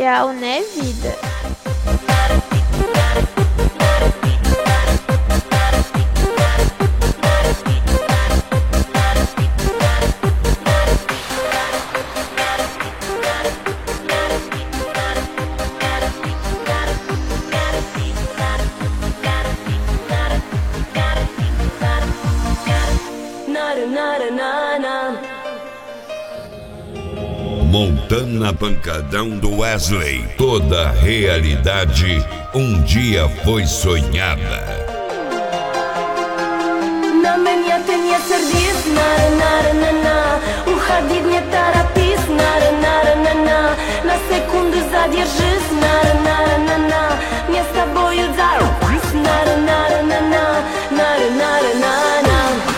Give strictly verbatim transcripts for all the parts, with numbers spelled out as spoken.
real, né, vida? Montana Pancadão do Wesley. Toda realidade um dia foi sonhada. На меня ты не сердись, на-на-на-на. Уходи, мне торопись, на-на-на-на. На секунду задержись, на-на-на-на. Мне с тобою зарубись, на-на-на-на. На-на-на-на.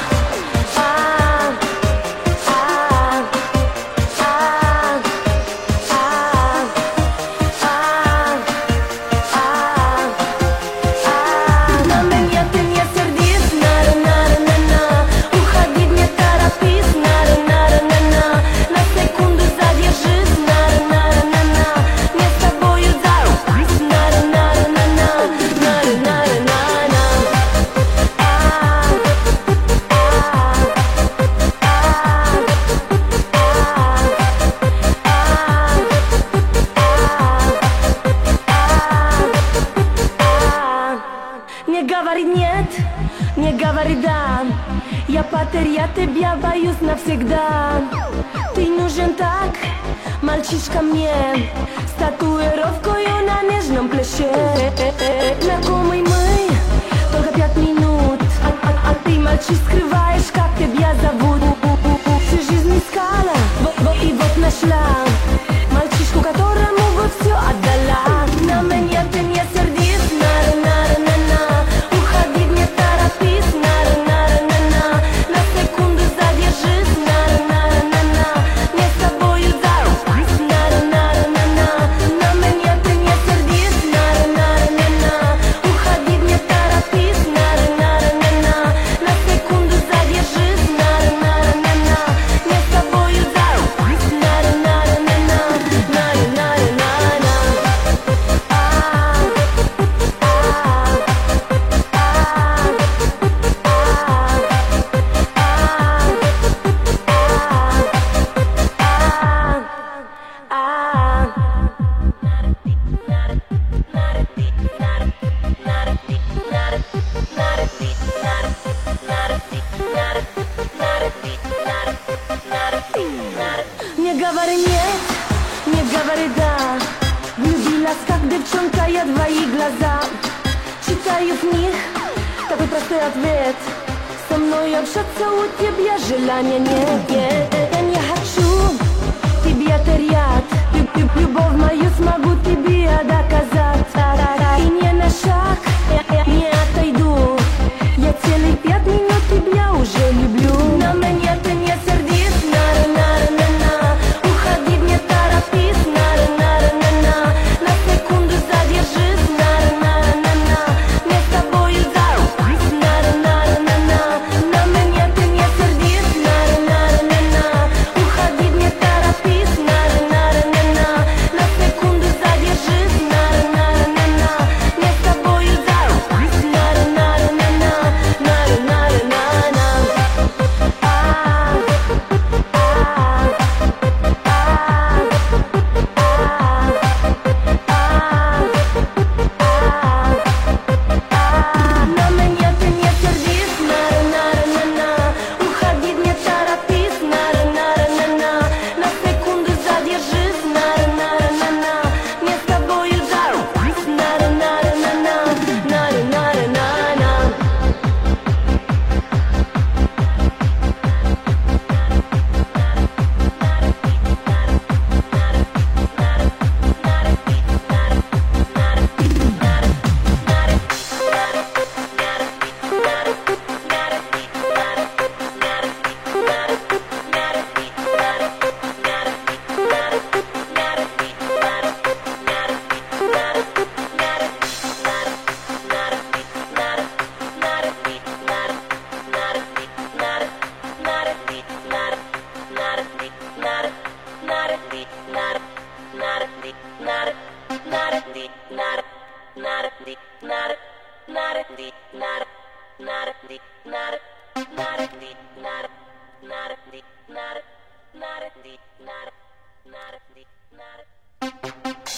Я потеряю тебя, боюсь навсегда. Ты нужен так, мальчишка мне, с татуировкою на нежном плече. Знакомый мы, только пять минут, а, а, а ты, мальчик, скрываешь, как тебя зовут. Всю жизнь искала, вот, вот и вот нашла мальчишку, которому бы все отдала. На меня ты не сердись, на-на-на-на. Уходи, не торопись, на-на-на-на. На секунду задержись, на-на-на-на. Мне с тобою зарубись, на-на-на-на. На меня ты не сердись, на-на-на-на. Уходи, не торопись, на-на-на-на. На секунду задержись, на-на-на-на. Мне с тобою зарубись, на-на-на-на. На-на-на-на. Не говори нет, не говори да. Влюбилась, как девчонка, я твои глаза. Читаю в них такой простой ответ. Со мной общаться у тебя желания нет. Я не хочу тебя терять. Люб- люб- Любовь мою смогу тебе доказать. И не на шаг я не отойду. Я целых пять минут тебя уже люблю. На меня ты не сердись, на-на-на-на. Уходи, не торопись, на-на-на-на. На секунду задержись, на-на-на-на. Мне с тобою зарубись, на-на-на-на. На меня ты не сердись, на-на-на-на. Уходи, не торопись, на-на-на-на. На секунду задержись. Not